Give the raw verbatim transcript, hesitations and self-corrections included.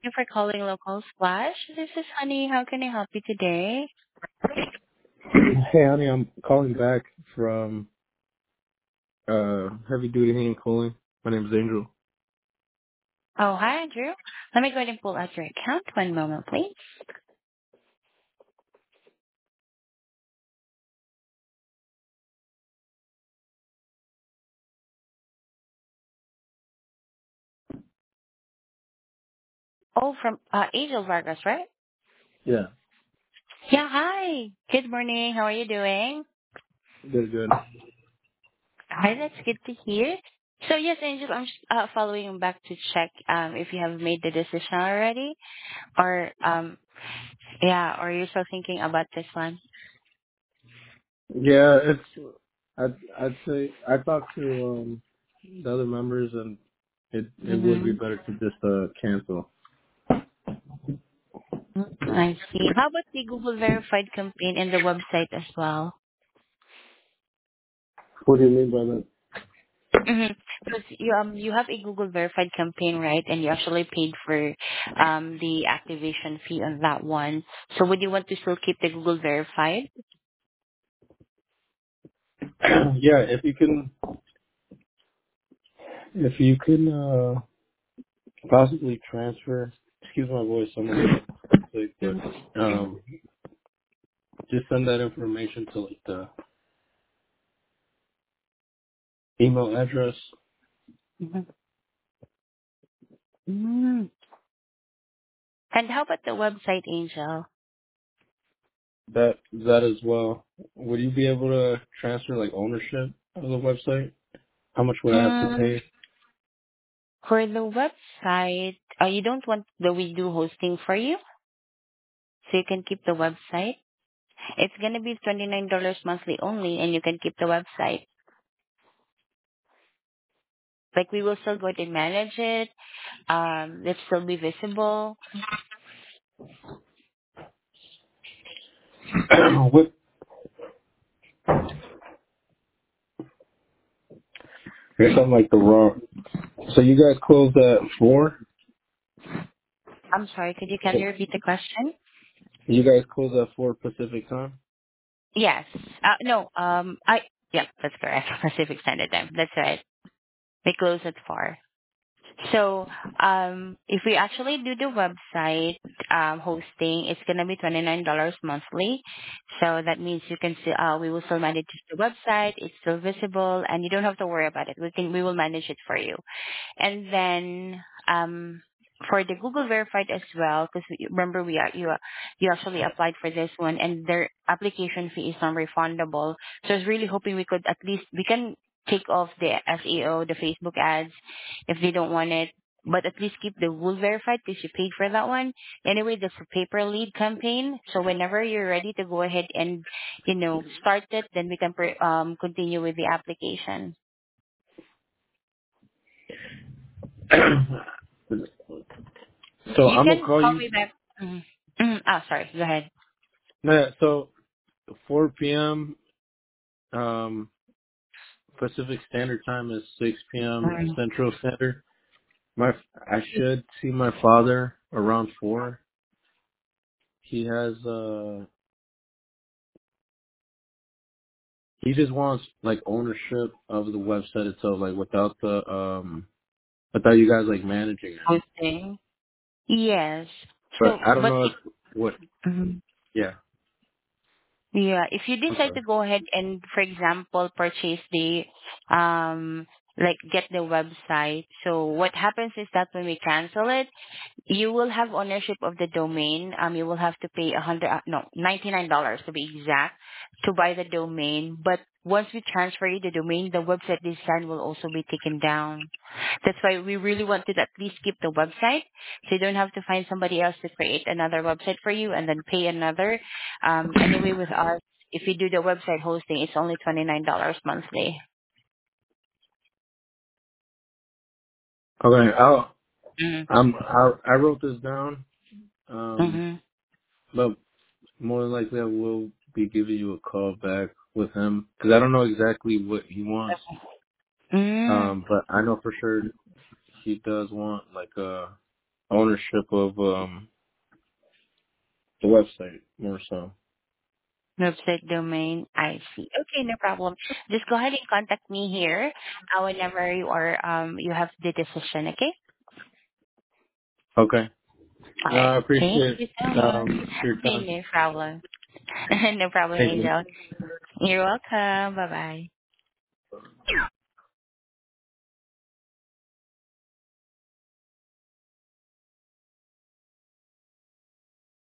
you for calling Local Splash. This is Honey. How can I help you today? Hey, honey, I'm calling back from uh Heavy Duty Heating and Cooling. My name is Angel. Oh, hi, Andrew. Let me go ahead and pull out your account. One moment, please. Oh, from uh, Angel Vargas, right? Yeah, Yeah, hi. Good morning. How are you doing? good, good. Hi, that's good to hear. So, yes, Angel, I'm just uh, following back to check um, if you have made the decision already, or um, yeah, or you're still thinking about this one. Yeah, it's I'd I'd say I talked to um the other members and it it would be Mm-hmm. better to just uh cancel. I see. How about the Google verified campaign and the website as well? What do you mean by that? Mm-hmm. Because you um you have a Google verified campaign, right? And you actually paid for um the activation fee on that one. So would you want to still keep the Google verified? Yeah, if you can if you can uh possibly transfer excuse my voice, I'm a little sick, but um just send that information to like the email address. Mm-hmm. mm And how about the website, Angel? That that as well. Would you be able to transfer like ownership of the website? How much would I have to Mm, pay? for the website, uh, you don't want the we do hosting for you, so you can keep the website. It's gonna be twenty nine dollars monthly only, and you can keep the website. Like we will still go ahead and manage it. Um, it'll still be visible. What? Here's something like the wrong. So you guys close at four. I'm sorry, could you kindly repeat the question? You guys close at four Pacific time. Yes. Uh, no, um, I, yeah, that's correct. Pacific Standard Time. That's right. We close at four. So, um, if we actually do the website um, hosting, it's gonna be twenty nine dollars monthly. So that means you can still, uh, we will still manage the website. It's still visible, and you don't have to worry about it. We can, we will manage it for you. And then um, for the Google Verified as well, because remember we are you you actually applied for this one, and their application fee is non-refundable. So I was really hoping we could at least we can take off the S E O, the Facebook ads, if they don't want it. But at least keep the Google Verified because you paid for that one. Anyway, that's a paper lead campaign. So whenever you're ready to go ahead and, you know, start it, then we can per- um, continue with the application. So You I'm gonna can call call you. me back. Mm. Mm. Oh, sorry. Go ahead. Yeah, so four p.m. Um, Pacific Standard Time is six p.m. Mm. Central Standard. My I should see my father around four. He has uh he just wants like ownership of the website itself, like without the um without you guys like managing it. Hosting. Yes. But So, I don't but know if if, what Mhm. yeah. yeah, if you I'm decide sorry. to go ahead and, for example, purchase the, um, like get the website. So what happens is that when we cancel it, you will have ownership of the domain. Um, you will have to pay a hundred, uh, no, ninety nine dollars to be exact, to buy the domain. But once we transfer you the domain, the website design will also be taken down. That's why we really want to at least keep the website, so you don't have to find somebody else to create another website for you and then pay another. Um, anyway, with us, if you do the website hosting, it's only twenty nine dollars monthly. Okay, I'll Mm-hmm. I'm I I wrote this down. Um Mm-hmm. but more than likely I will be giving you a call back with him because I don't know exactly what he wants. Mm. Um but I know for sure he does want like a ownership of um the website more so. Website domain. I see. Okay, no problem. Just go ahead and contact me here uh, whenever you are um you have the decision. Okay. Okay. All No, right. I Thank appreciate you so much. um your time. No problem. No problem, Thank you. Angel. You're welcome. Bye bye.